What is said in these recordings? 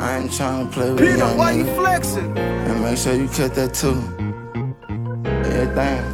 I ain't tryna play with Peter, young why you nigga. flexing? And make sure you cut that too. Everything.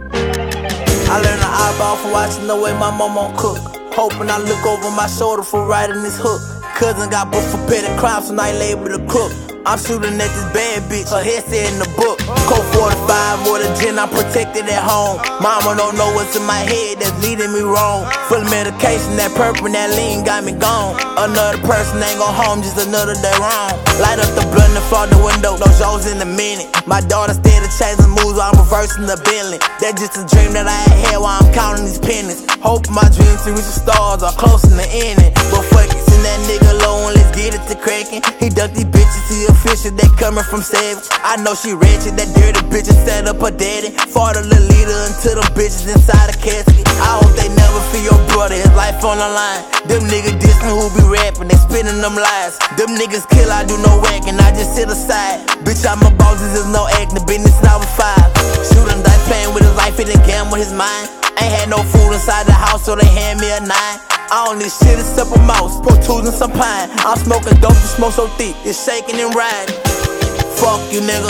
I learned the eyeball from watching the way my mama cook. Hoping I look over my shoulder for riding this hook. Cousin got booked for petty crimes when I labeled a crook. I'm shooting at this bad bitch, her head said in the book. Colt 45 or the gin, I'm protected at home. Mama don't know what's in my head that's leading me wrong. Full of medication, that purple and that lean got me gone. Another person ain't go home, just another day wrong. Light up the blunt and fall the window, no shows in a minute. My daughter steady changing moves while I'm reversing the Bentley. That's just a dream that I had while I'm counting these pennies. Hope my dreams to reach the stars are close in the ending. But fuck it, send that nigga low and let's get it to cracking. He ducked these bitches, he official, they coming from Savage. I know she ratchet, that dirty bitch set up her daddy. Fought a little leader until them bitches inside a casket. I hope they never feel your brother, his life on the line. Them niggas dissing who be rapping, they spinning them lies. Them niggas kill, I do no whacking, I just sit aside. Bitch, I'm a boss, this is no acting, business now with 5. Shooting dice, playing with his life, he done gamble his mind. Ain't had no food inside the house, so they hand me a 9. I don't need shit except a mouse, Pro Tools and some pine. I'm smoking dope, you smoke so thick, it's shaking and riding. Fuck you, nigga.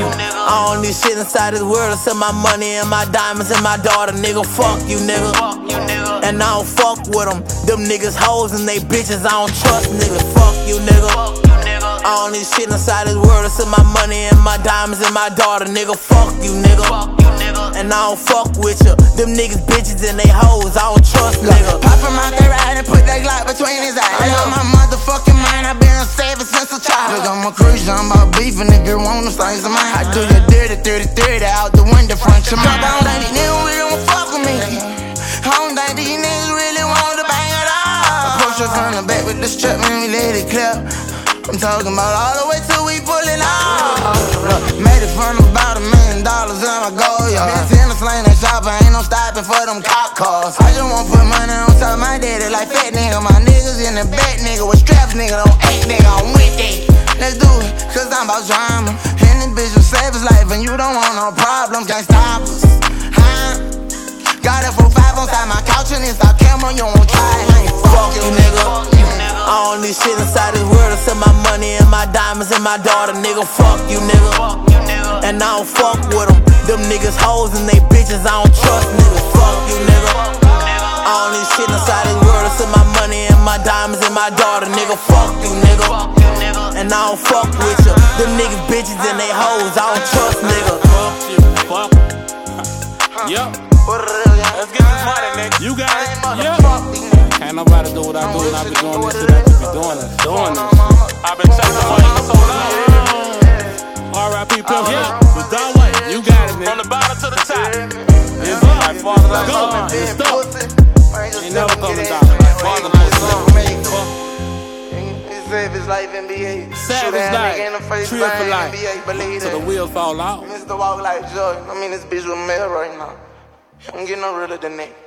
I don't need shit inside this world except my money and my diamonds and my daughter, nigga. Fuck you, nigga. And I don't fuck with them. Them niggas hoes and they bitches, I don't trust, nigga. Fuck you, nigga. I don't need shit inside this world except my money and my diamonds and my daughter, nigga. Fuck you, nigga. And I don't fuck with you. Them niggas bitches and they hoes, I don't trust, nigga. Pop him out that ride and put that Glock between his eyes. I on my motherfucking mind, I been a savage since a child. Look, I'm a cruiser, I'm about beef, and nigga want them things of mine. I do your dirty 30-30 out the window front your mouth. I don't think these niggas really wanna fuck with me. I don't think these niggas really want to bang at all. I push her from the back with the strap, man, we let it clap. I'm talking about all the way till we pull it off. Made it from about $1 million in my goal, yeah. Been in the slang and shopper, ain't no stopping for them cop cars. I just wanna put money on top of my daddy like fat nigga. My niggas in the back, nigga, with straps, nigga, don't act, nigga, I'm with that. Let's do it, cause I'm about drama. And this bitch will save his life and you don't want no problems, can't stop us, huh? Got a 4-5 on side my couch and it's our camera, you won't try it, I ain't fuck you, nigga. I don't need shit inside this world except my money and my diamonds and my daughter, nigga. Fuck you, nigga. And I don't fuck with them. Them niggas hoes and they bitches, I don't trust, nigga. Fuck you, nigga. I don't need shit inside this world except my money and my diamonds and my daughter, nigga. Fuck you, nigga. And I don't fuck with you. Them niggas bitches and they hoes, I don't trust, nigga. Fuck you, fuck. Yup. Let's get this money, nigga. You got it. Yup. Can't nobody do what I do, and I be doing this shit. I just be doing this. I've been chasing money for so long. R.I.P. Pimp, yeah. It's done way. You got it, nigga. From the bottom to the top. It's up. Like father, like son. It's up. Ain't never coming down. Father, like son. Savage life, NBA. Savage life. Trip for life. Till the wheels fall out. Mr. Walk like Joy. I mean, this bitch with mail right now. I'm getting no realer than that.